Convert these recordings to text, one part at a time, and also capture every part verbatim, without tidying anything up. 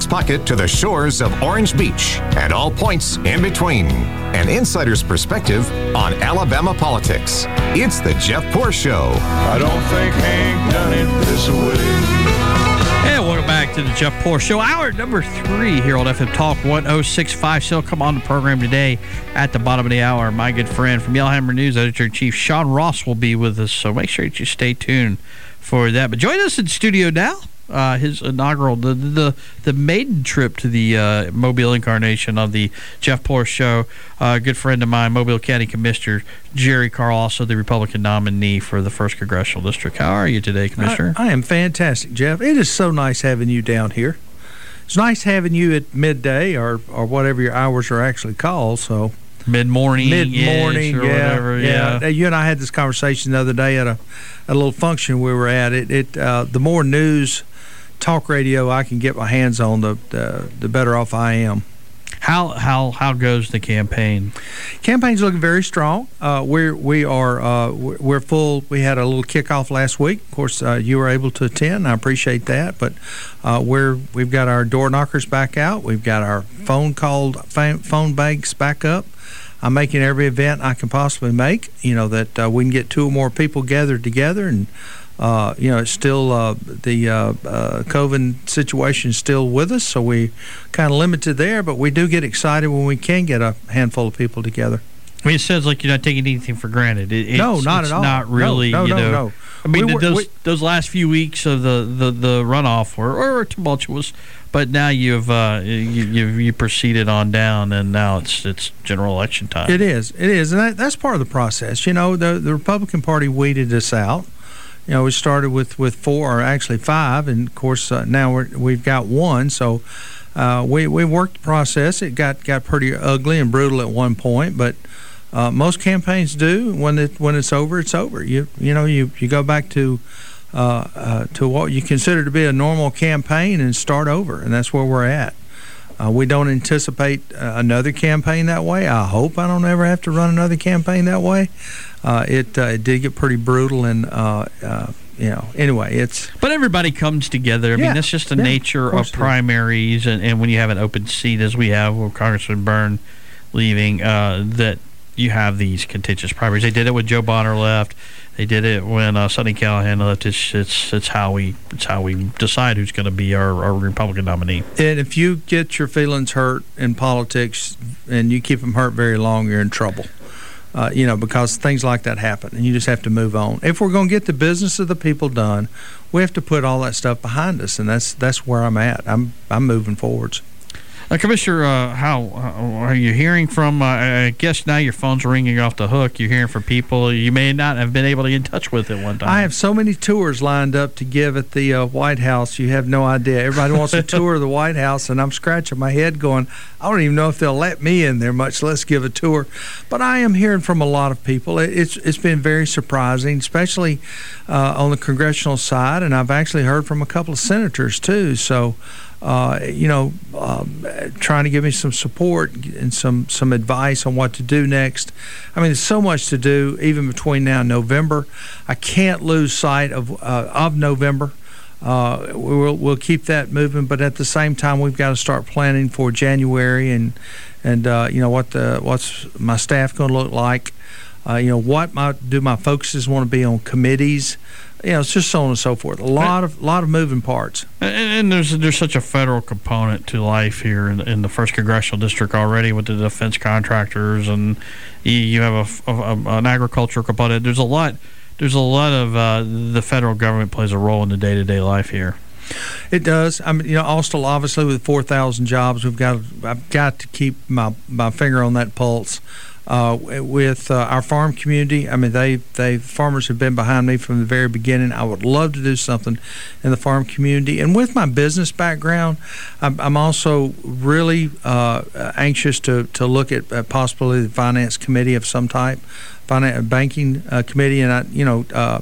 Jack's Pocket to the shores of Orange Beach and all points in between. An insider's perspective on Alabama politics. It's the Jeff Poor Show. I don't think Hank done it this way. Hey, welcome back to the Jeff Poor Show. Hour number three here on F M Talk one oh six point five. Still come on the program today at the bottom of the hour. My good friend from Yellowhammer News, Editor-in-Chief Sean Ross will be with us, so make sure that you stay tuned for that. But join us in studio now. Uh, his inaugural, the, the the maiden trip to the uh, Mobile incarnation of the Jeff Poor Show. Uh, a good friend of mine, Mobile County Commissioner Jerry Carl, also the Republican nominee for the first Congressional District. How are you today, Commissioner? I, I am fantastic, Jeff. It is so nice having you down here. It's nice having you at midday or, or whatever your hours are actually called, so... Mid-morning, Mid-morning, or yeah, whatever, yeah. yeah. You and I had this conversation the other day at a, a little function we were at. It, it uh, the more news, talk radio I can get my hands on, the the, the better off I am. How how how goes the campaign? Campaign's looking very strong. Uh, we're we are uh, we're full. We had a little kickoff last week. Of course, uh, you were able to attend. I appreciate that. But uh, we're we've got our door knockers back out. We've got our phone called phone banks back up. I'm making every event I can possibly make, you know, that uh, we can get two or more people gathered together. And, uh, you know, it's still uh, the uh, uh, COVID situation is still with us, so we kind of limited there. But we do get excited when we can get a handful of people together. I mean, it sounds like you're not taking anything for granted. It, it's, no, not it's at all. Not really, no, no, you know. No, no. I mean, we were, those we, those last few weeks of the, the, the runoff were, were tumultuous, but now you've uh, you you you proceeded on down, and now it's it's general election time. It is, it is, and that, that's part of the process. You know, the the Republican Party weeded us out. You know, we started with, with four, or actually five, and of course uh, now we're, we've got one. So uh, we we worked the process. It got got pretty ugly and brutal at one point, but. Uh, most campaigns do. When it when it's over, it's over. You you know you, you go back to uh, uh, to what you consider to be a normal campaign and start over, and that's where we're at. Uh, we don't anticipate uh, another campaign that way. I hope I don't ever have to run another campaign that way. Uh, it uh, it did get pretty brutal, and uh, uh, you know anyway it's. But everybody comes together. I yeah, mean that's just the yeah, nature of, of primaries, and, and when you have an open seat as we have with Congressman Byrne leaving, uh, that. You have these contentious primaries. They did it when Joe Bonner left. They did it when uh, Sonny Callahan left. It's it's it's how we it's how we decide who's going to be our, our Republican nominee. And if you get your feelings hurt in politics and you keep them hurt very long, you're in trouble. Uh, you know, because things like that happen, and you just have to move on. If we're going to get the business of the people done, we have to put all that stuff behind us, and that's that's where I'm at. I'm I'm moving forwards. Uh, Commissioner, uh, how uh, are you hearing from, uh, I guess now your phone's ringing off the hook. You're hearing from people you may not have been able to get in touch with at one time. I have so many tours lined up to give at the uh, White House. You have no idea. Everybody wants a tour of the White House, and I'm scratching my head going, I don't even know if they'll let me in there, much less give a tour. But I am hearing from a lot of people. It's It's been very surprising, especially uh, on the congressional side, and I've actually heard from a couple of senators, too. So, Uh, you know, um, trying to give me some support and some, some advice on what to do next. I mean, there's so much to do, even between now and November. I can't lose sight of uh, of November. Uh, we'll we'll keep that moving, but at the same time, we've got to start planning for January and and uh, you know what the what's my staff going to look like. Uh, you know, what my do my focuses want to be on committees. You know, it's just so on and so forth. A lot of lot of moving parts. And, and there's there's such a federal component to life here in, in the first congressional district already with the defense contractors, and you, you have a, a, an agricultural component. There's a lot. There's a lot of uh, the federal government plays a role in the day-to-day life here. It does. I mean, you know, Austell, obviously with four thousand jobs, we've got. I've got to keep my my finger on that pulse. Uh, with uh, our farm community, I mean, they they farmers have been behind me from the very beginning. I would love to do something in the farm community, and with my business background, I'm, I'm also really uh, anxious to to look at uh, possibly the finance committee of some type, finance banking uh, committee, and I, you know. Uh,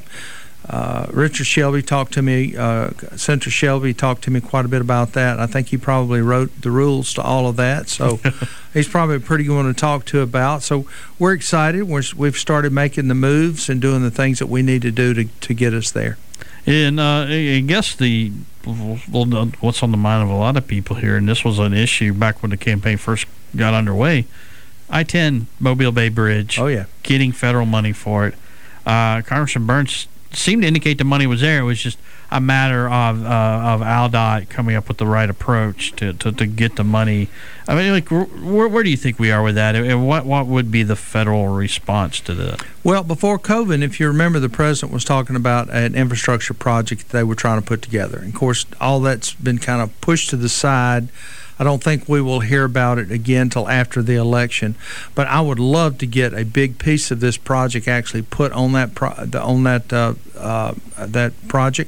Uh, Richard Shelby talked to me, uh, Senator Shelby talked to me quite a bit about that. I think he probably wrote the rules to all of that, so he's probably pretty good to talk to about. So we're excited. We're, we've started making the moves and doing the things that we need to do to, to get us there. And uh, I guess the well, what's on the mind of a lot of people here, and this was an issue back when the campaign first got underway. I ten Mobile Bay Bridge. Oh, yeah. Getting federal money for it. Uh, Congressman Burns seemed to indicate the money was there. It was just a matter of uh, of AlDOT coming up with the right approach to, to, to get the money. I mean, like, where, where do you think we are with that? And what what would be the federal response to that? Well, before COVID, if you remember, the president was talking about an infrastructure project that they were trying to put together. And, of course, all that's been kind of pushed to the side. I don't think we will hear about it again till after the election. But I would love to get a big piece of this project actually put on that pro- on that uh, uh, that project.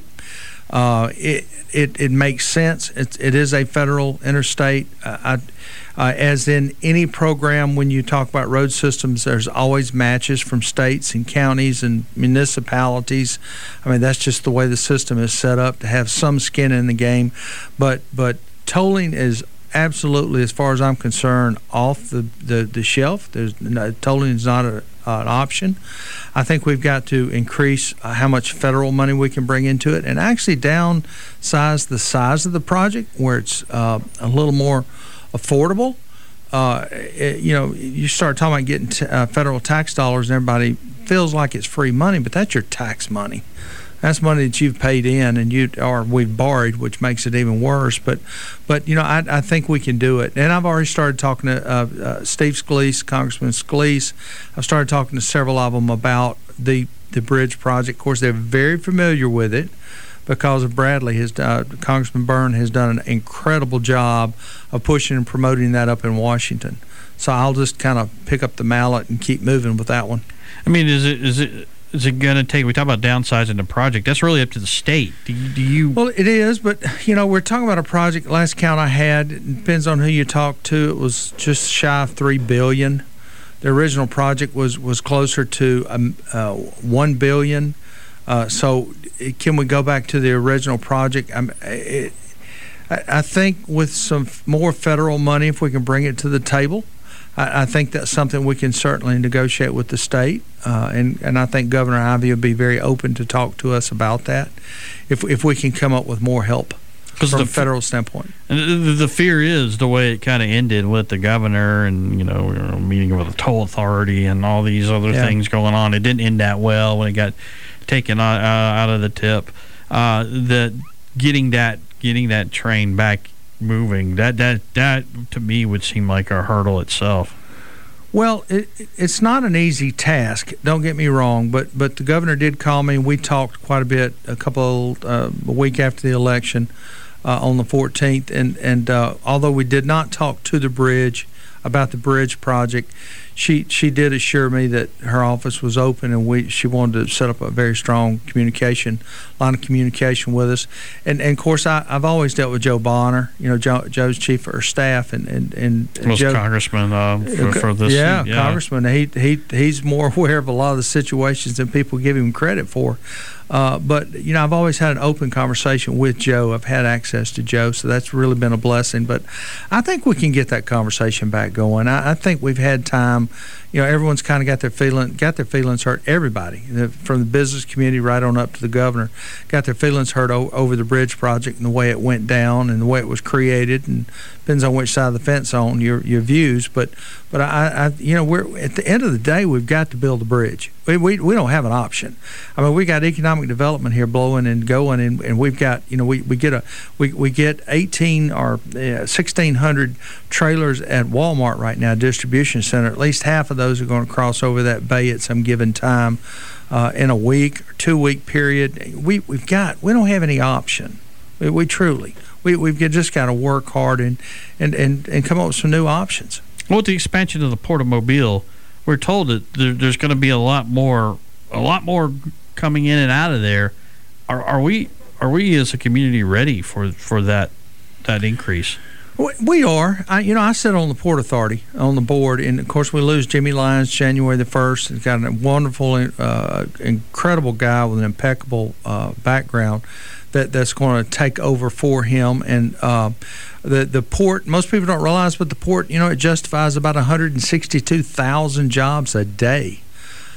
Uh, it, it it makes sense. It, it is a federal interstate. Uh, I, uh, as in any program, when you talk about road systems, there's always matches from states and counties and municipalities. I mean, that's just the way the system is set up to have some skin in the game. But but tolling is absolutely, as far as I'm concerned, off the, the, the shelf. There's no, tolling is not a, uh, an option. I think we've got to increase uh, how much federal money we can bring into it, and actually downsize the size of the project where it's uh, a little more affordable. Uh, it, you know, you start talking about getting t- uh, federal tax dollars, and everybody feels like it's free money, but that's your tax money. That's money that you've paid in, and you or we've borrowed, which makes it even worse. But, but you know, I, I think we can do it. And I've already started talking to uh, uh, Steve Scalise, Congressman Scalise. I've started talking to several of them about the the bridge project. Of course, they're very familiar with it because of Bradley. His uh, Congressman Byrne has done an incredible job of pushing and promoting that up in Washington. So I'll just kind of pick up the mallet and keep moving with that one. I mean, is it is it? Is it going to take, we talk about downsizing the project, that's really up to the state. Do you, do you Well, it is, but, you know, we're talking about a project, last count I had, it depends on who you talk to, it was just shy of three billion dollars. The original project was, was closer to um, uh, one billion dollars. Uh, so it, can we go back to the original project? I'm, it, I, I think with some more federal money, if we can bring it to the table, I, I think that's something we can certainly negotiate with the state. Uh, and, and I think Governor Ivey will be very open to talk to us about that if if we can come up with more help from a federal standpoint. And the, the fear is the way it kind of ended with the governor and, you know, we were meeting with the toll authority and all these other yeah. things going on. It didn't end that well when it got taken out, uh, out of the tip. Uh, that getting that getting that train back moving, that, that, that to me would seem like a hurdle itself. Well, it, it's not an easy task. Don't get me wrong, but but the governor did call me, and we talked quite a bit a couple uh, a week after the election uh, on the fourteenth. And and uh, although we did not talk to the bridge about the bridge project, she she did assure me that her office was open, and we she wanted to set up a very strong communication line of communication with us. And and of course, I, I've always dealt with Joe Bonner. You know, Joe, Joe's chief of her staff, and and and, and was Joe, congressman uh, for, for this. Yeah, yeah, congressman. He he he's more aware of a lot of the situations than people give him credit for. Uh, but, you know, I've always had an open conversation with Joe. I've had access to Joe, so that's really been a blessing. But I think we can get that conversation back going. I, I think we've had time. You know, everyone's kind of got their feeling, got their feelings hurt. Everybody, the, from the business community right on up to the governor, got their feelings hurt o- over the bridge project and the way it went down and the way it was created. And depends on which side of the fence on your your views. But but I, I you know, we're at the end of the day, we've got to build a bridge. We we, we don't have an option. I mean, we got economic development here blowing and going, and, and we've got, you know, we, we get a we, we get eighteen or uh, sixteen hundred trailers at Walmart right now, distribution center. At least half of those are going to cross over that bay at some given time uh, in a week or two week period. We we've got we don't have any option. We, we truly we we've just got to work hard and, and and and come up with some new options. Well, with the expansion of the Port of Mobile, we're told that there, there's going to be a lot more a lot more coming in and out of there. Are, are we are we as a community ready for for that that increase? We are. I, you know, I sit on the Port Authority on the board, and of course we lose Jimmy Lyons January the first. He's got a wonderful, uh, incredible guy with an impeccable uh, background that that's going to take over for him. And uh, the the port, most people don't realize, but the port, you know, it justifies about one hundred sixty-two thousand jobs a day.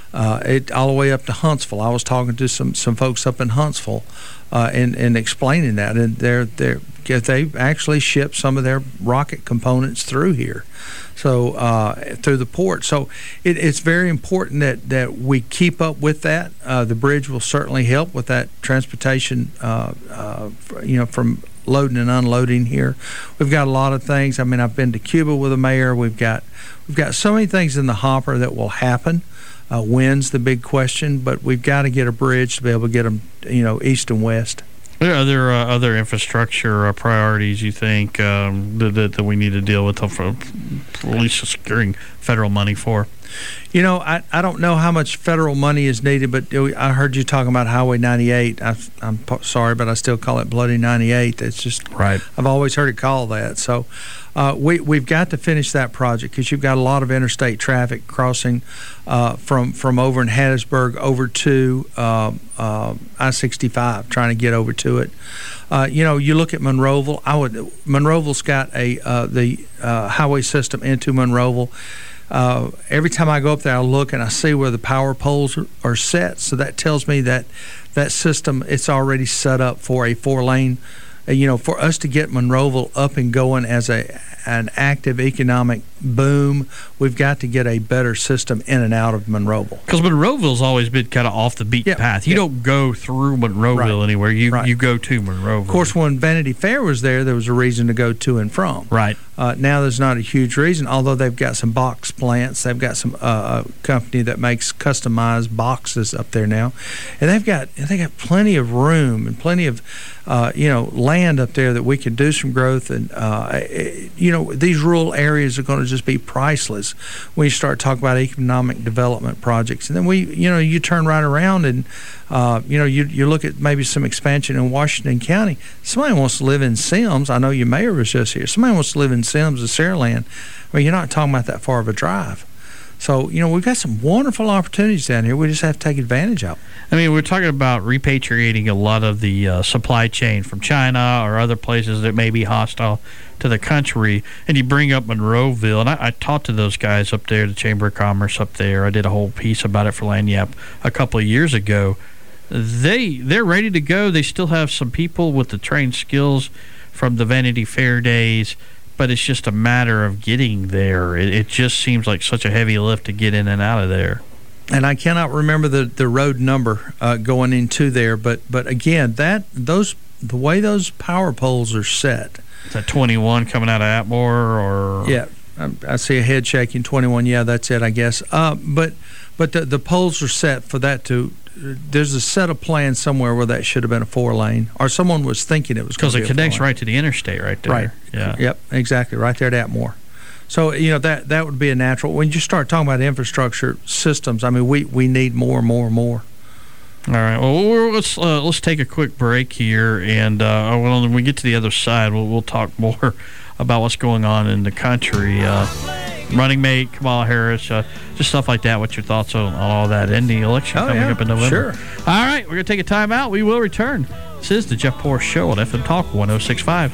uh, it all the way up to Huntsville. I was talking to some, some folks up in Huntsville uh, and, and explaining that, and they're, they're, they actually ship some of their rocket components through here. So uh, through the port. So it, it's very important that, that we keep up with that. Uh, the bridge will certainly help with that transportation, uh, uh, you know, from loading and unloading here. We've got a lot of things. I mean, I've been to Cuba with the mayor. We've got we've got so many things in the hopper that will happen. Uh, when's the big question, but we've got to get a bridge to be able to get them, you know, east and west. Are there other uh, other infrastructure uh, priorities you think um, that, that that we need to deal with for, for at least securing federal money for? You know, I, I don't know how much federal money is needed, but I heard you talking about Highway ninety-eight. I, I'm sorry, but I still call it Bloody ninety-eight. It's just right. I've always heard it called that. So uh, we we've got to finish that project because you've got a lot of interstate traffic crossing uh, from from over in Hattiesburg over to uh, uh, I sixty-five, trying to get over to it. Uh, you know, you look at Monroeville. I would Monroeville's got a uh, the uh, highway system into Monroeville. Uh, every time I go up there, I look and I see where the power poles are, are set. So that tells me that that system, it's already set up for a four-lane. Uh, you know, for us to get Monroeville up and going as a an active economic boom, we've got to get a better system in and out of Monroeville. Because Monroeville's always been kind of off the beaten yep. path. You yep. don't go through Monroeville right. anywhere. You right. you go to Monroeville. Of course, when Vanity Fair was there, there was a reason to go to and from. Right. Uh, now there's not a huge reason, although they've got some box plants. They've got some uh, a company that makes customized boxes up there now, and they've got they got plenty of room and plenty of uh, you know land up there that we can do some growth. And uh, it, you know these rural areas are going to just be priceless when you start talking about economic development projects. And then we you know you turn right around and uh, you know you you look at maybe some expansion in Washington County. Somebody wants to live in Sims. I know your mayor was just here. Somebody wants to live in Sims or Saraland. I mean, you're not talking about that far of a drive. So, you know, we've got some wonderful opportunities down here. We just have to take advantage of them. I mean, we're talking about repatriating a lot of the uh, supply chain from China or other places that may be hostile to the country. And you bring up Monroeville, and I, I talked to those guys up there, the Chamber of Commerce up there. I did a whole piece about it for Lagniappe a couple of years ago. They, they're ready to go. They still have some people with the trained skills from the Vanity Fair days, but it's just a matter of getting there. It, it just seems like such a heavy lift to get in and out of there. And I cannot remember the, the road number uh, going into there, but but again, that those the way those power poles are set. Is that twenty-one coming out of Atmore, or yeah, I, I see a head shaking. twenty-one, yeah, that's it, I guess. Uh, but but the the poles are set for that to. There's a set of plans somewhere where that should have been a four lane, or someone was thinking it was going to be because it connects right to the interstate right there. Right. Yeah. Yep. Exactly. Right there at Atmore. So you know that that would be a natural. When you start talking about infrastructure systems, I mean we, we need more and more and more. All right. Well, let's uh, let's take a quick break here, and uh, when we get to the other side, we'll we'll talk more about what's going on in the country. Uh, running mate Kamala Harris, uh, just stuff like that. What's your thoughts on, on all that in the election oh, coming yeah, up in November? Sure. All right, we're going to take a time out. We will return. This is the Jeff Poor Show on F M Talk one oh six point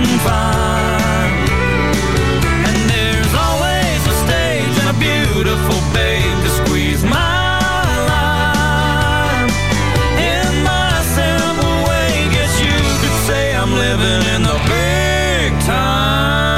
five. And there's always a stage and a beautiful babe to squeeze my life. In my simple way, guess you could say I'm living in the big time.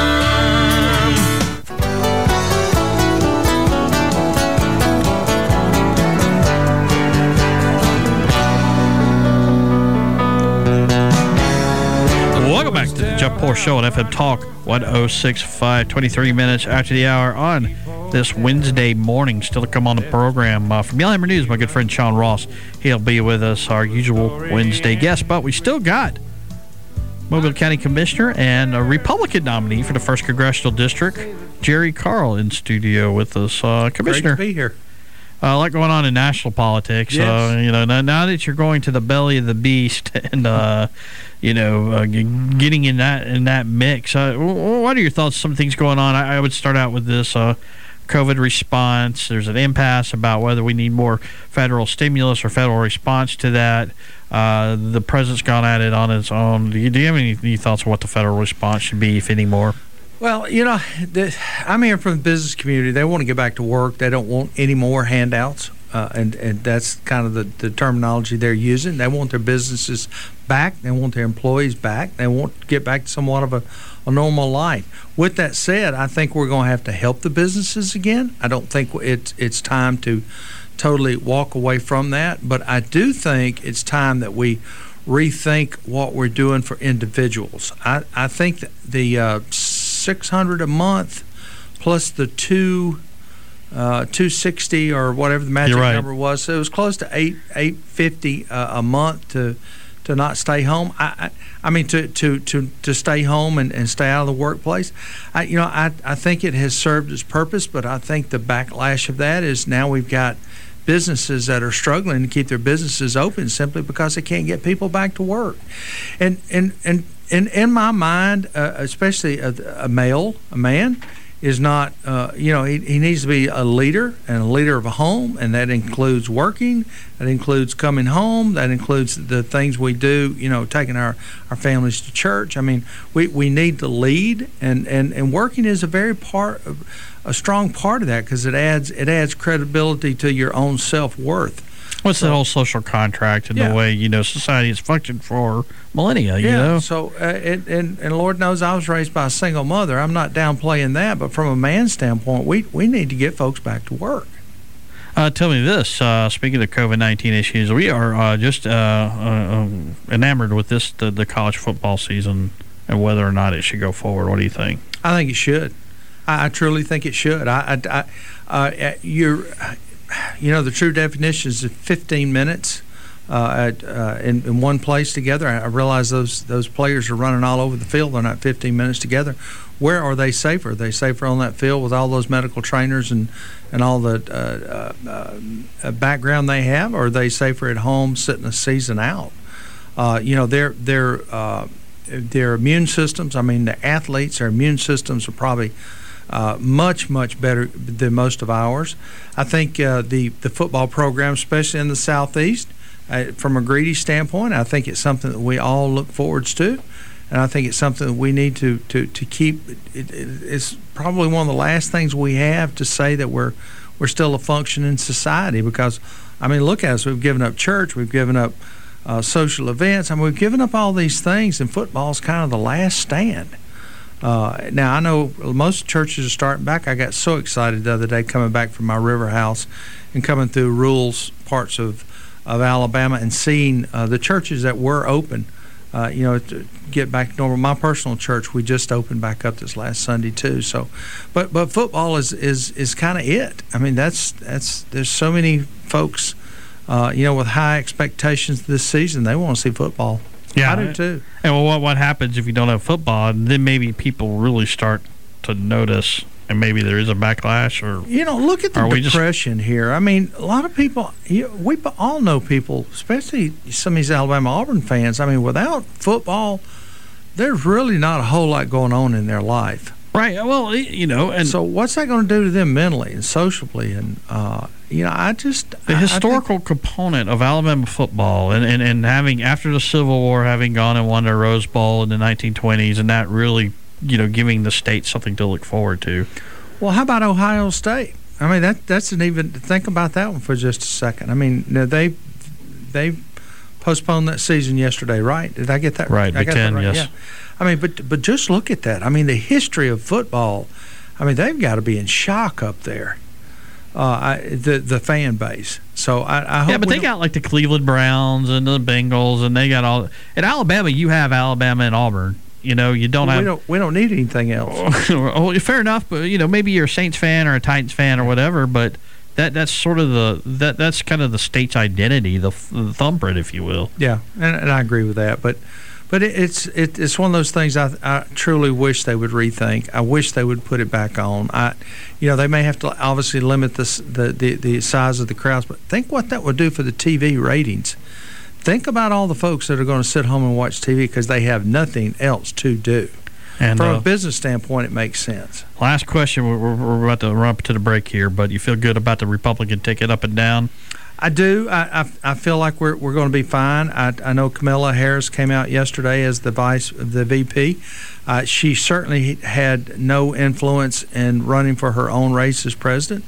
Welcome back to the Jeff Poor Show on F M Talk one oh six point five, twenty-three minutes after the hour on this Wednesday morning. Still to come on the program uh, from Yellhammer News, my good friend Sean Ross. He'll be with us, our usual Wednesday guest, but we still got Mobile County Commissioner and a Republican nominee for the first Congressional District, Jerry Carl, in studio with us. Uh, Commissioner. Great to be here. Uh, a lot going on in national politics. Yes. Uh, you know, now, now that you're going to the belly of the beast and uh, you know, uh, getting in that in that mix, uh, what are your thoughts? Some things going on. I, I would start out with this uh, COVID response. There's an impasse about whether we need more federal stimulus or federal response to that. Uh, the president's gone at it on its own. Do you, do you have any, any thoughts on what the federal response should be, if any more? Well, you know, the, I'm here from the business community. They want to get back to work. They don't want any more handouts. uh, and and that's kind of the, the terminology they're using. They want their businesses back. They want their employees back. They want to get back to somewhat of a, a normal life. With that said, I think we're going to have to help the businesses again. I don't think it's it's time to totally walk away from that, but I do think it's time that we rethink what we're doing for individuals. I, I think that the uh, six hundred a month plus the two uh, two sixty or whatever the magic right. number was, so it was close to eight eight fifty uh, a month to to not stay home. I I, I mean to, to, to, to stay home and, and stay out of the workplace. I you know I I think it has served its purpose, but I think the backlash of that is now we've got businesses that are struggling to keep their businesses open simply because they can't get people back to work. And and and, and in my mind, uh, especially a, a male, a man, is not, uh, you know, he, he needs to be a leader and a leader of a home, and that includes working, that includes coming home, that includes the things we do, you know, taking our, our families to church. I mean, we, we need to lead, and, and, and working is a very part of, a strong part of that because it adds it adds credibility to your own self-worth. What's so, the whole social contract and yeah. the way, you know, society has functioned for millennia, you yeah, know? So, uh, it, and, and Lord knows I was raised by a single mother. I'm not downplaying that, but from a man's standpoint, we, we need to get folks back to work. Uh, tell me this, uh, speaking of COVID nineteen issues, we are uh, just uh, uh, enamored with this, the, the college football season and whether or not it should go forward. What do you think? I think it should. I, I truly think it should. I, I, I uh, you're, you know, the true definition is fifteen minutes uh, at, uh, in, in one place together. I, I realize those those players are running all over the field. They're not fifteen minutes together. Where are they safer? Are they safer on that field with all those medical trainers and, and all the uh, uh, uh, background they have, or are they safer at home sitting the season out? Uh, you know, their their uh, their immune systems. I mean, the athletes, their immune systems are probably Uh, much, much better than most of ours. I think uh, the, the football program, especially in the Southeast, uh, from a Greedy standpoint, I think it's something that we all look forwards to, and I think it's something that we need to, to, to keep. It, it, it's probably one of the last things we have to say that we're we're still a functioning society because, I mean, look at us. We've given up church. We've given up uh, social events. I mean, we've given up all these things, and football is kind of the last stand. Uh, now, I know most churches are starting back. I got so excited the other day coming back from my river house and coming through rural parts of, of Alabama and seeing uh, the churches that were open, uh, you know, to get back to normal. My personal church, we just opened back up this last Sunday too. So, but but football is is, is kind of it. I mean, that's that's there's so many folks, uh, you know, with high expectations this season. They want to see football. Yeah, I do too. And well, what what happens if you don't have football? And then maybe people really start to notice, and maybe there is a backlash. Or you know, look at the depression just, here. I mean, a lot of people. You, we all know people, especially some of these Alabama Auburn fans. I mean, without football, there's really not a whole lot going on in their life. Right. Well, you know, and so what's that going to do to them mentally and socially? And uh, you know, I just the I, historical I think, component of Alabama football, and, and, and having after the Civil War, having gone and won the Rose Bowl in the nineteen twenties, and that really, you know, giving the state something to look forward to. Well, how about Ohio State? I mean, that that's an even think about that one for just a second. I mean, they they postponed that season yesterday, right? Did I get that right? Right, Big Ten, right? yes. Yeah. I mean, but but just look at that. I mean, the history of football. I mean, they've got to be in shock up there. Uh, I, the the fan base. So I, I hope. Yeah, but they got like the Cleveland Browns and the Bengals, and they got all. In Alabama, you have Alabama and Auburn. You know, you don't well, have. We don't. We don't need anything else. Oh, fair enough, but you know, maybe you're a Saints fan or a Titans fan or whatever, but. That that's sort of the that that's kind of the state's identity, the, the thumbprint, if you will. Yeah, and, and I agree with that. But but it, it's it, it's one of those things I, I truly wish they would rethink. I wish they would put it back on. I, you know, they may have to obviously limit this, the the the size of the crowds, but think what that would do for the T V ratings. Think about all the folks that are going to sit home and watch T V because they have nothing else to do. And from uh, a business standpoint, it makes sense. Last question. We're, we're about to run up to the break here, but you feel good about the Republican ticket up and down? I do. I, I, I feel like we're we're going to be fine. I, I know Kamala Harris came out yesterday as the vice, the V P. Uh, she certainly had no influence in running for her own race as president.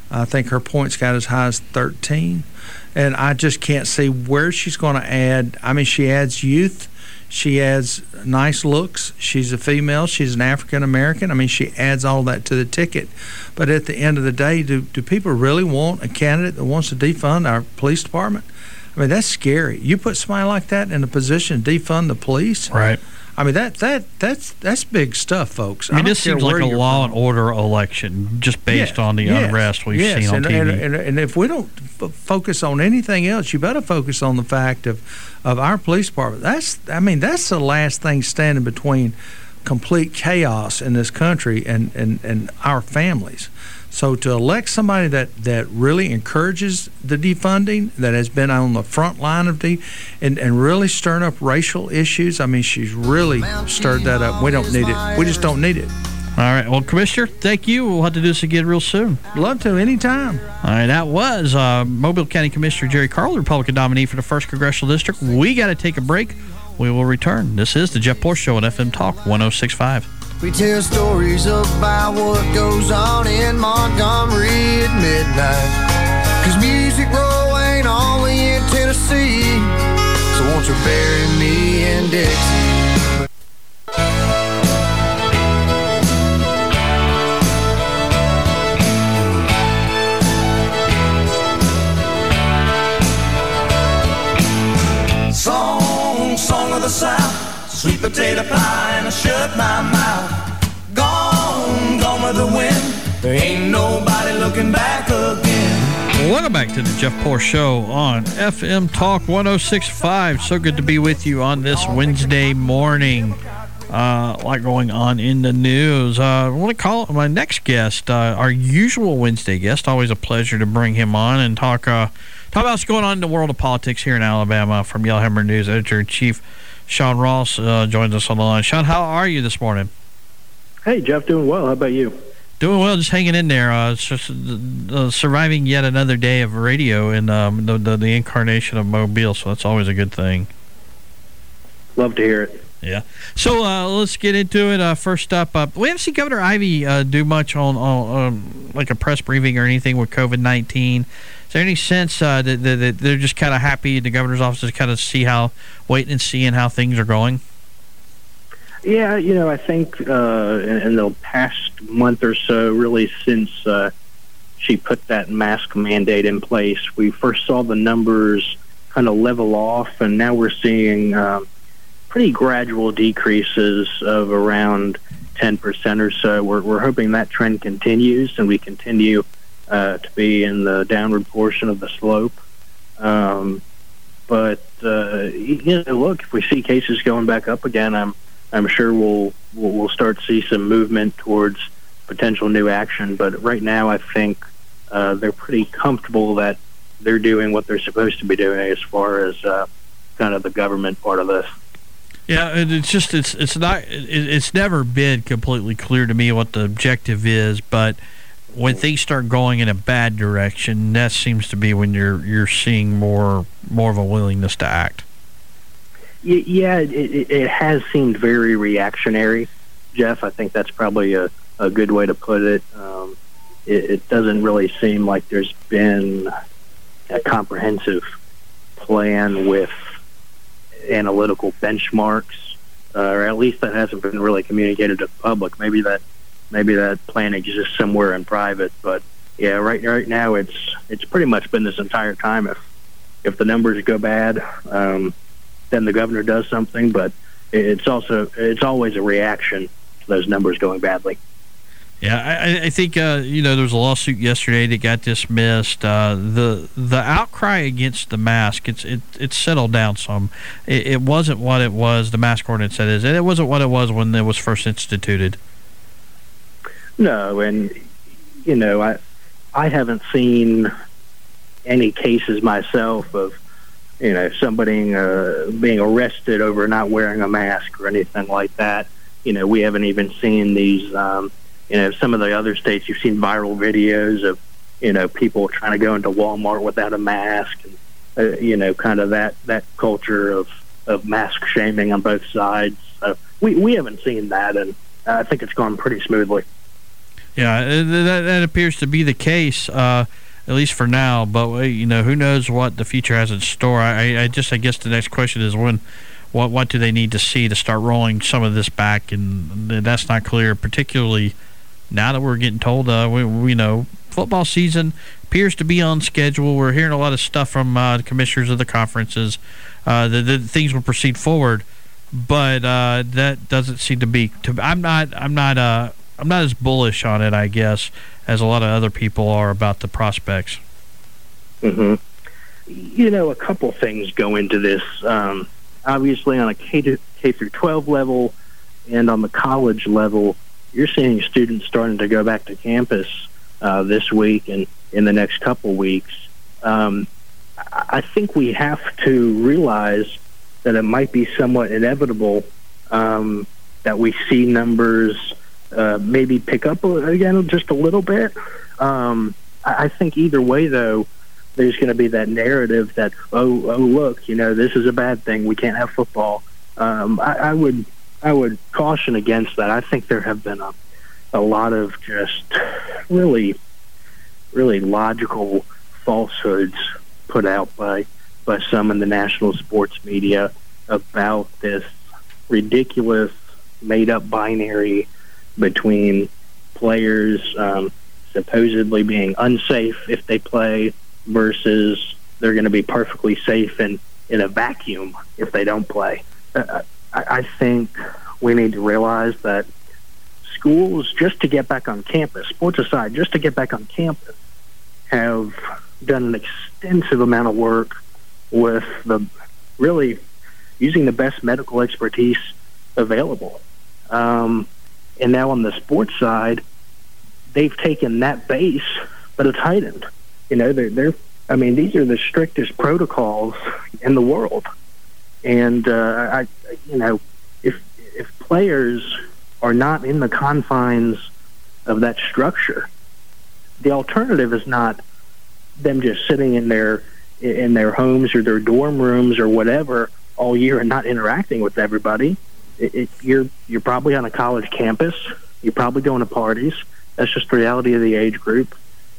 I think her points got as high as thirteen. And I just can't see where she's going to add. I mean, she adds youth. She adds nice looks. She's a female. She's an African-American. I mean, she adds all that to the ticket. But at the end of the day, do, do people really want a candidate that wants to defund our police department? I mean, that's scary. You put somebody like that in a position to defund the police? Right. I mean, that that that's that's big stuff, folks. I mean, I this seems like a law and order election just based yeah, on the yes, unrest we've yes. seen on and, T V. And, and, and if we don't f- focus on anything else, you better focus on the fact of, of our police department. That's, I mean, that's the last thing standing between complete chaos in this country and, and, and our families. So to elect somebody that, that really encourages the defunding, that has been on the front line of the, and, and really stirring up racial issues, I mean, she's really stirred that up. We don't need it. We just don't need it. All right. Well, Commissioner, thank you. We'll have to do this again real soon. Love to, anytime. All right. That was uh, Mobile County Commissioner Jerry Carl, the Republican nominee for the first Congressional District. We got to take a break. We will return. This is the Jeff Porsche Show on F M Talk one oh six point five. We tell stories about what goes on in Montgomery at midnight. Cause Music Row ain't only in Tennessee. So won't you bury me in Dixie? Song, song of the South, sweet potato pie, and I shut my mouth. Gone, gone with the wind. There ain't nobody looking back again. Welcome back to the Jeff Porsche Show on F M Talk one oh six point five. So good to be with you on this Wednesday morning. Uh, a lot going on in the news. Uh, I want to call my next guest, uh, our usual Wednesday guest. Always a pleasure to bring him on and talk uh, talk about what's going on in the world of politics here in Alabama. From Yellowhammer News Editor-in-Chief Sean Ross uh, joins us on the line. Sean, how are you this morning? Hey, Jeff, doing well. How about you? Doing well, just hanging in there. Uh, it's just uh, surviving yet another day of radio in um, the, the the incarnation of Mobile, so that's always a good thing. Love to hear it. Yeah. So uh, let's get into it. Uh, first up, uh, we haven't seen Governor Ivey uh, do much on, on um, like a press briefing or anything with COVID nineteen. Is there any sense uh, that, that, that they're just kind of happy, the governor's office, to kind of see how, waiting and seeing how things are going? Yeah, you know, I think uh, in, in the past month or so, really since uh, she put that mask mandate in place, we first saw the numbers kind of level off, and now we're seeing uh, pretty gradual decreases of around ten percent or so. We're, we're hoping that trend continues, and we continue uh, to be in the downward portion of the slope. Um, but, uh, you know, look, if we see cases going back up again, I'm I'm sure we'll, we'll we'll start to see some movement towards potential new action. But right now, I think uh, they're pretty comfortable that they're doing what they're supposed to be doing as far as uh, kind of the government part of this. Yeah, it's just it's it's not it's never been completely clear to me what the objective is, but when things start going in a bad direction, that seems to be when you're you're seeing more more of a willingness to act. Yeah, it, it, it has seemed very reactionary, Jeff. I think that's probably a, a good way to put it. Um, it. It doesn't really seem like there's been a comprehensive plan with analytical benchmarks, uh, or at least that hasn't been really communicated to the public. Maybe that maybe that plan exists somewhere in private. But yeah, right right now it's it's pretty much been this entire time. If if the numbers go bad, um, then the governor does something, but it's also it's always a reaction to those numbers going badly. Yeah, I, I think uh, you know there was a lawsuit yesterday that got dismissed. Uh, the the outcry against the mask it's it it's settled down some. It, it wasn't what it was. The mask ordinance that is, and it wasn't what it was when it was first instituted. No, and you know I I haven't seen any cases myself of you know, somebody uh, being arrested over not wearing a mask or anything like that. You know, we haven't even seen these, um, you know, some of the other states, you've seen viral videos of, you know, people trying to go into Walmart without a mask. And, uh, you know, kind of that, that culture of, of mask shaming on both sides. So we, we haven't seen that, and I think it's gone pretty smoothly. Yeah, that, that appears to be the case, uh, at least for now. But you know, who knows what the future has in store? I, I just, I guess, the next question is when, what, what do they need to see to start rolling some of this back? And that's not clear, particularly now that we're getting told, uh, we, we know football season appears to be on schedule. We're hearing a lot of stuff from uh, the commissioners of the conferences. Uh, that, that things will proceed forward, but uh, that doesn't seem to be. To, I'm not. I'm not. Uh, I'm not as bullish on it, I guess, as a lot of other people are about the prospects. Mm-hmm. You know, a couple things go into this. Um, obviously, on a K to, K through twelve level, and on the college level, you're seeing students starting to go back to campus uh, this week and in the next couple weeks. Um, I think we have to realize that it might be somewhat inevitable um, that we see numbers uh, maybe pick up again just a little bit. Um, I think either way, though, there's going to be that narrative that, oh, oh, look, you know, this is a bad thing. We can't have football. Um, I, I would, I would caution against that. I think there have been a, a lot of just really, really logical falsehoods put out by by some in the national sports media about this ridiculous made-up binary between players um, supposedly being unsafe if they play versus they're going to be perfectly safe in, in a vacuum if they don't play. Uh, I, I think we need to realize that schools, just to get back on campus, sports aside, just to get back on campus, have done an extensive amount of work with the really using the best medical expertise available. Um, and now on the sports side, they've taken that base, but it's heightened. You know, they're, they're I mean, these are the strictest protocols in the world. And, uh, I, you know, if if players are not in the confines of that structure, the alternative is not them just sitting in their in their homes or their dorm rooms or whatever all year and not interacting with everybody. It, it, you're you're probably on a college campus. You're probably going to parties. That's just the reality of the age group.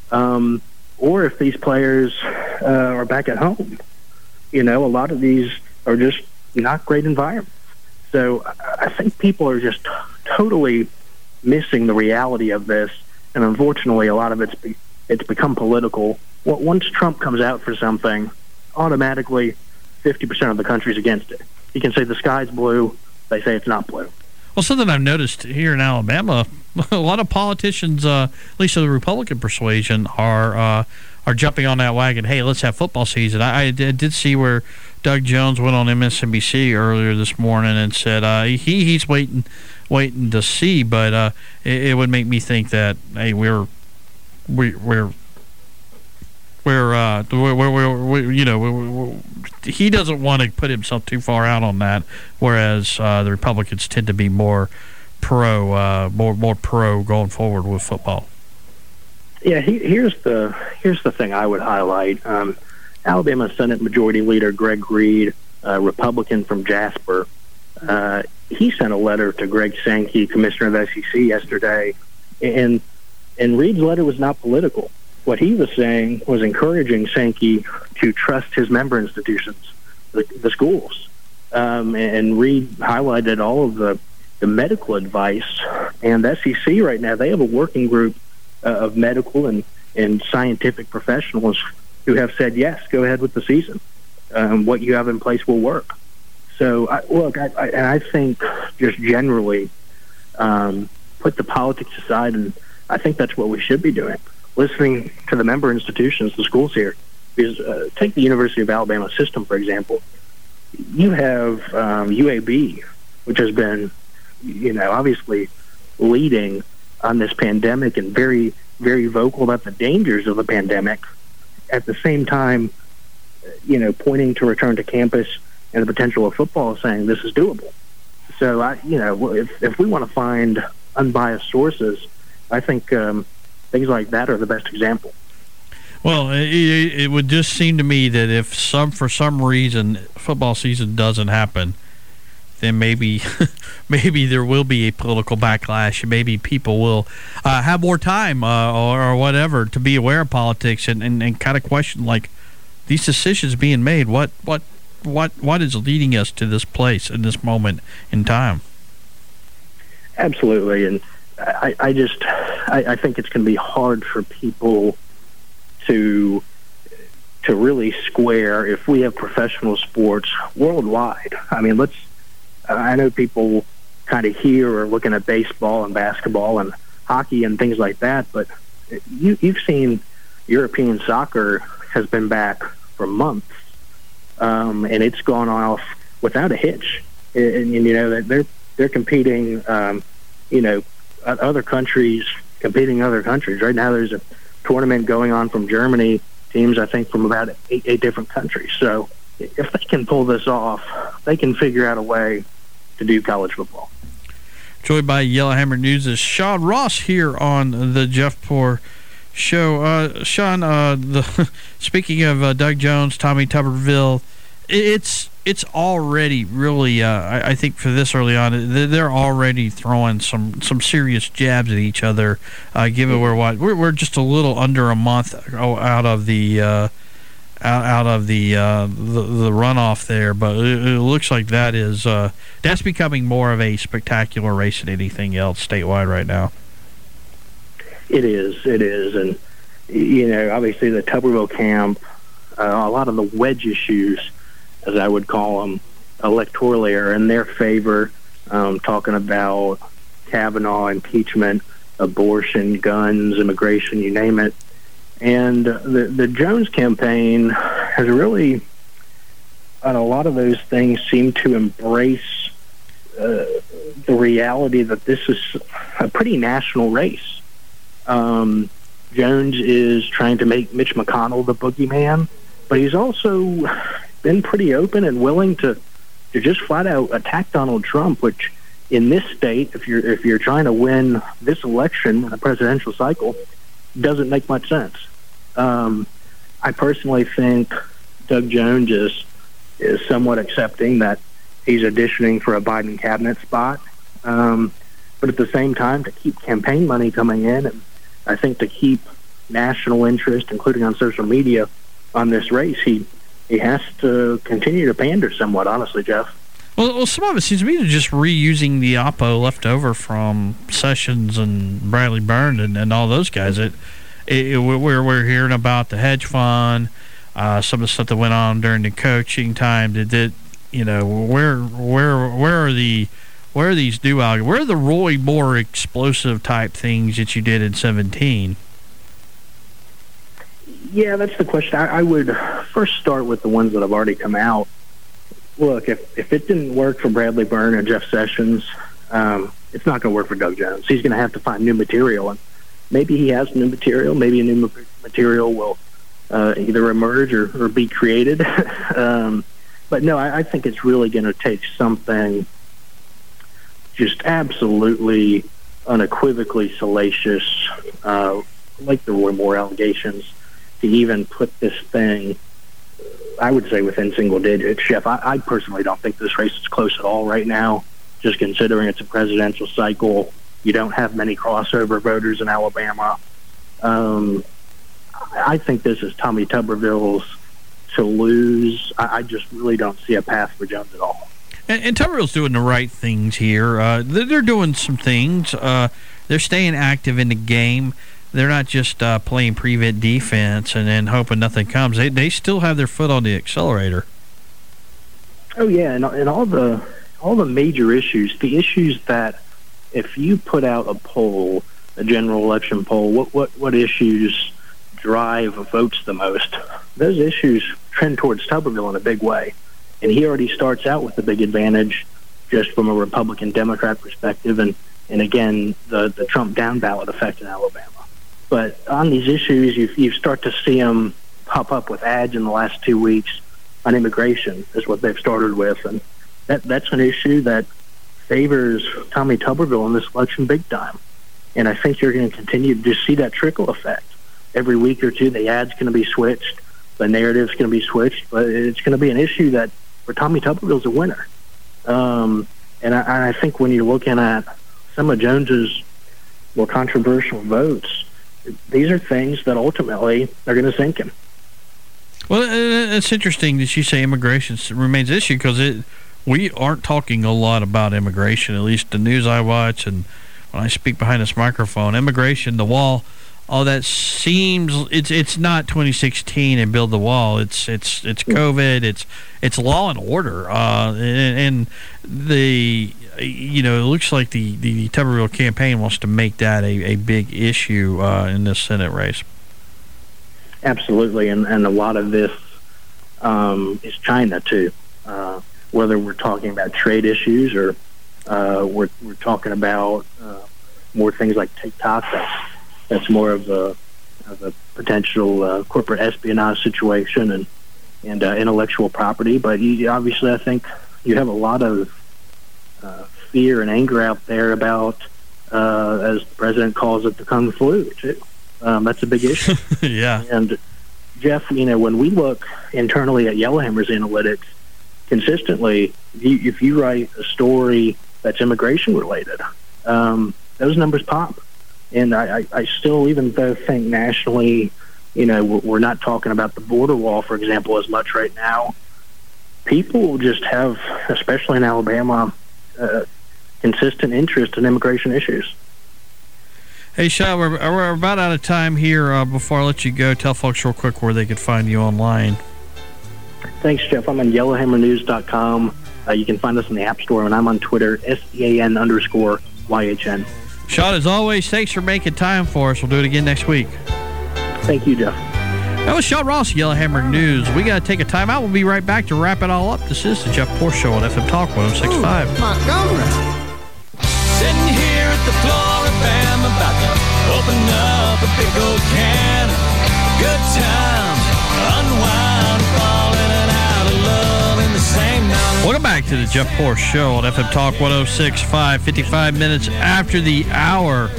Um, or if these players uh, are back at home, you know, a lot of these are just not great environments. So I think people are just t- totally missing the reality of this, and unfortunately, a lot of it's be- it's become political. Well, once Trump comes out for something, automatically fifty percent of the country's against it. You can say the sky's blue, they say it's not blue. Well, something I've noticed here in Alabama, a lot of politicians, uh, at least of the Republican persuasion, are uh, are jumping on that wagon. Hey, let's have football season. I, I did, did see where Doug Jones went on M S N B C earlier this morning and said uh, he he's waiting waiting to see, but uh, it, it would make me think that hey, we're we, we're we're uh, we're, we're, we're you know we're, we're, he doesn't want to put himself too far out on that, whereas uh, the Republicans tend to be more pro uh, more more pro going forward with football. Yeah, he, here's the here's the thing I would highlight. Um, Alabama Senate Majority Leader Greg Reed, a Republican from Jasper, uh, he sent a letter to Greg Sankey, Commissioner of the S E C, yesterday, and and Reed's letter was not political. What he was saying was encouraging Sankey to trust his member institutions, the, the schools, um, and Reed highlighted all of the, the medical advice. And the S E C right now, they have a working group uh, of medical and, and scientific professionals who have said, yes, go ahead with the season. Um, what you have in place will work. So, I, look, I, I, and I think just generally um, put the politics aside, and I think that's what we should be doing, listening to the member institutions, the schools here. Because uh, take the University of Alabama system, for example. You have um, U A B, which has been, you know, obviously leading on this pandemic and very, very vocal about the dangers of the pandemic. At the same time, you know, pointing to return to campus and the potential of football, saying this is doable. So, I, you know, if if we want to find unbiased sources, I think um, things like that are the best example. Well, it, it would just seem to me that if some for some reason football season doesn't happen, then maybe maybe there will be a political backlash, and maybe people will uh, have more time uh, or, or whatever to be aware of politics and, and, and kind of question, like, these decisions being made, what what what what is leading us to this place in this moment in time? Absolutely, and I, I just I, I think it's going to be hard for people to to really square if we have professional sports worldwide. I mean, let's. I know people kind of here are looking at baseball and basketball and hockey and things like that, but you, you've seen European soccer has been back for months, um, and it's gone off without a hitch. And, and you know they're they're competing. Um, you know, other countries competing in other countries. Right now, there's a tournament going on from Germany. Teams, I think, from about eight, eight different countries. So if they can pull this off, they can figure out a way to do college football. Joined by Yellowhammer News' Sean Ross here on the Jeff Poor Show. Uh, Sean, uh, the speaking of uh, Doug Jones, Tommy Tuberville, it's it's already really, uh, I, I think for this early on, they're already throwing some, some serious jabs at each other, uh, given we're what we're, we're just a little under a month out of the uh, out, out of the, uh, the the runoff there, but it, it looks like that is uh, that's becoming more of a spectacular race than anything else statewide right now. It is, it is, and you know, obviously the Tuberville camp, uh, a lot of the wedge issues, as I would call them, electorally are in their favor, um, talking about Kavanaugh, impeachment, abortion, guns, immigration, you name it. And the, the Jones campaign has really, on a lot of those things, seemed to embrace uh, the reality that this is a pretty national race. Um, Jones is trying to make Mitch McConnell the boogeyman, but he's also been pretty open and willing to, to just flat out attack Donald Trump, which in this state, if you're if you're trying to win this election in a presidential cycle, doesn't make much sense. Um, I personally think Doug Jones is is somewhat accepting that he's auditioning for a Biden cabinet spot, um, but at the same time, to keep campaign money coming in, and I think to keep national interest, including on social media, on this race, he. He has to continue to pander somewhat, honestly, Jeff. Well, well, some of it seems to me to just reusing the oppo left over from Sessions and Bradley Byrne and, and all those guys. It, it, we're, we're hearing about the hedge fund, uh, some of the stuff that went on during the coaching time. Did it, you know, where where where are the where are these new alg- where are the Roy Moore explosive type things that you did in seventeen? Yeah, that's the question. I, I would first start with the ones that have already come out. Look, if, if it didn't work for Bradley Byrne or Jeff Sessions, um, it's not going to work for Doug Jones. He's going to have to find new material, and maybe he has new material. Maybe a new material will uh, either emerge or, or be created. um, but no, I, I think it's really going to take something just absolutely unequivocally salacious, uh, like the Roy Moore allegations, to even put this thing, I would say, within single digits. Jeff, I, I personally don't think this race is close at all right now, just considering it's a presidential cycle. You don't have many crossover voters in Alabama. Um, I think this is Tommy Tuberville's to lose. I, I just really don't see a path for Jones at all. And, and Tuberville's doing the right things here. Uh, they're, they're doing some things. Uh, they're staying active in the game. They're not just uh, playing prevent defense and then hoping nothing comes. They they still have their foot on the accelerator. Oh yeah, and, and all the all the major issues, the issues that if you put out a poll, a general election poll, what what what issues drive votes the most? Those issues trend towards Tuberville in a big way, and he already starts out with a big advantage just from a Republican-Democrat perspective, and and again the the Trump down ballot effect in Alabama. But on these issues, you you start to see them pop up with ads in the last two weeks on immigration is what they've started with. And that that's an issue that favors Tommy Tuberville in this election big time. And I think you're going to continue to just see that trickle effect. Every week or two, the ad's going to be switched, the narrative's going to be switched, but it's going to be an issue that for Tommy Tuberville's a winner. Um, and I, I think when you're looking at some of Jones's more controversial votes, these are things that ultimately are going to sink him. Well, it's interesting that you say immigration remains an issue because it we aren't talking a lot about immigration, at least the news I watch and when I speak behind this microphone. Immigration, the wall, all that seems it's it's not twenty sixteen and build the wall. It's it's it's COVID. It's it's law and order. Uh, and, and the you know it looks like the the Tuberville campaign wants to make that a, a big issue uh, in this Senate race. Absolutely, and and a lot of this um, is China too. Uh, whether we're talking about trade issues or uh, we're we're talking about uh, more things like TikTok. That's that's more of a of a potential uh, corporate espionage situation and and uh, intellectual property. But you, obviously, I think you have a lot of uh, fear and anger out there about, uh, as the president calls it, the Kung Flu too. Um, that's a big issue. Yeah. And Jeff, you know, when we look internally at Yellowhammer's analytics, consistently, if you, if you write a story that's immigration related, um, those numbers pop. And I, I, I still, even though think nationally, you know, we're, we're not talking about the border wall, for example, as much right now. People just have, especially in Alabama, uh, consistent interest in immigration issues. Hey, Sean, we're, we're about out of time here. Uh, before I let you go, tell folks real quick where they could find you online. Thanks, Jeff. I'm on yellowhammer news dot com. Uh, you can find us in the App Store, and I'm on Twitter, S E A N underscore Y H N. Sean, as always, thanks for making time for us. We'll do it again next week. Thank you, Jeff. That was Sean Ross, Yellowhammer News. We got to take a time out. We'll be right back to wrap it all up. This is the Jeff Porsche Show on F M Talk one oh six point five. Montgomery. Sitting here at the Floribama, about to open up a big old can of good times, unwind, falling and out of love in the same night. Welcome back to the Jeff Porsche Show on F M Talk one oh six point five, fifty-five minutes after the hour.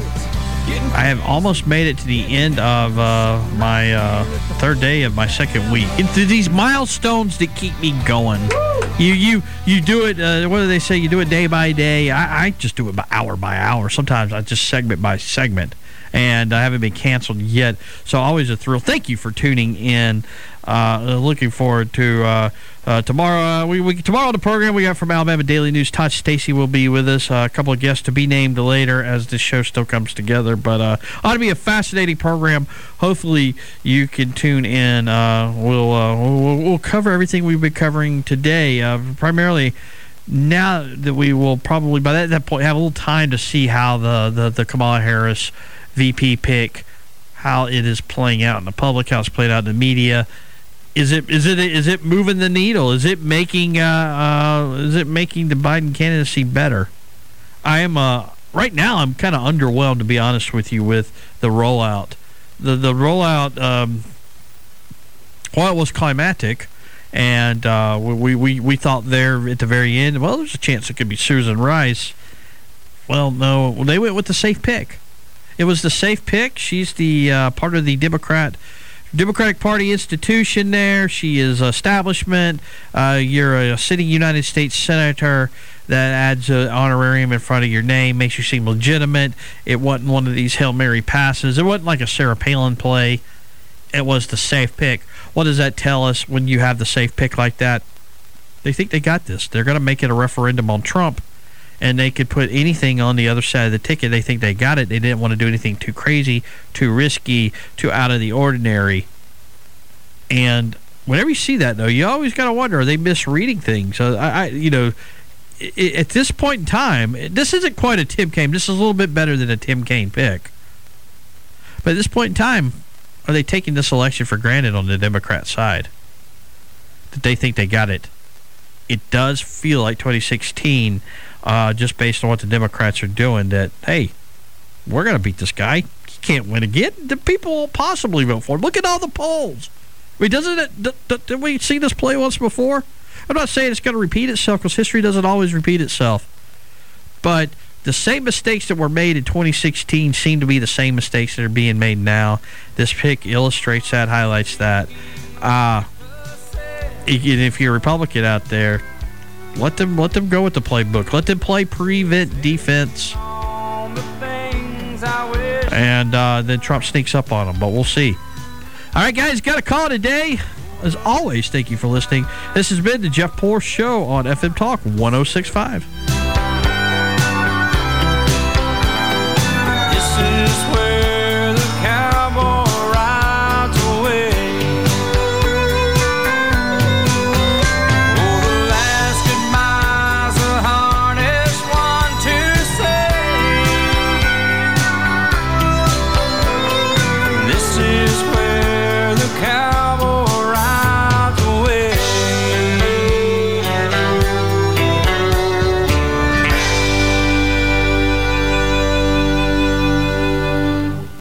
I have almost made it to the end of uh, my uh, third day of my second week. It's these milestones that keep me going. You you you do it, uh, what do they say? You do it day by day. I, I just do it by hour by hour. Sometimes I just segment by segment. And I haven't been canceled yet. So always a thrill. Thank you for tuning in. Uh, looking forward to uh, uh, tomorrow. Uh, we, we tomorrow on the program we got from Alabama Daily News. Todd Stacy will be with us. Uh, a couple of guests to be named later as this show still comes together. But uh, ought to be a fascinating program. Hopefully you can tune in. Uh, we'll, uh, we'll we'll cover everything we've been covering today. Uh, primarily. Now that we will probably by that, that point have a little time to see how the, the, the Kamala Harris V P pick, how it is playing out in the public, how it's played out in the media. Is it is it is it moving the needle? Is it making uh, uh, is it making the Biden candidacy better? I am uh, right now. I'm kind of underwhelmed, to be honest with you, with the rollout. The the rollout, um, while it was climatic. And uh, we, we we thought there at the very end, well, there's a chance it could be Susan Rice. Well, no, they went with the safe pick. It was the safe pick. She's the uh, part of the Democrat Democratic Party institution there. She is establishment. Uh, you're a sitting United States senator. That adds an honorarium in front of your name, makes you seem legitimate. It wasn't one of these Hail Mary passes. It wasn't like a Sarah Palin play. It was the safe pick. What does that tell us when you have the safe pick like that? They think they got this. They're going to make it a referendum on Trump, and they could put anything on the other side of the ticket. They think they got it. They didn't want to do anything too crazy, too risky, too out of the ordinary. And whenever you see that, though, you always got to wonder, are they misreading things? Uh, I, I, you know, I, at this point in time, this isn't quite a Tim Kaine. This is a little bit better than a Tim Kaine pick. But at this point in time, are they taking this election for granted on the Democrat side? That they think they got it? It does feel like twenty sixteen, uh, just based on what the Democrats are doing, that, hey, we're going to beat this guy. He can't win again. The people will possibly vote for him. Look at all the polls. I mean, doesn't it, d- d- did we see this play once before? I'm not saying it's going to repeat itself because history doesn't always repeat itself. But the same mistakes that were made in twenty sixteen seem to be the same mistakes that are being made now. This pick illustrates that, highlights that. Uh, if you're a Republican out there, Let them let them go with the playbook. Let them play prevent defense. And uh, then Trump sneaks up on them, but we'll see. All right, guys, got a call today. As always, thank you for listening. This has been the Jeff Poor Show on F M Talk one oh six point five.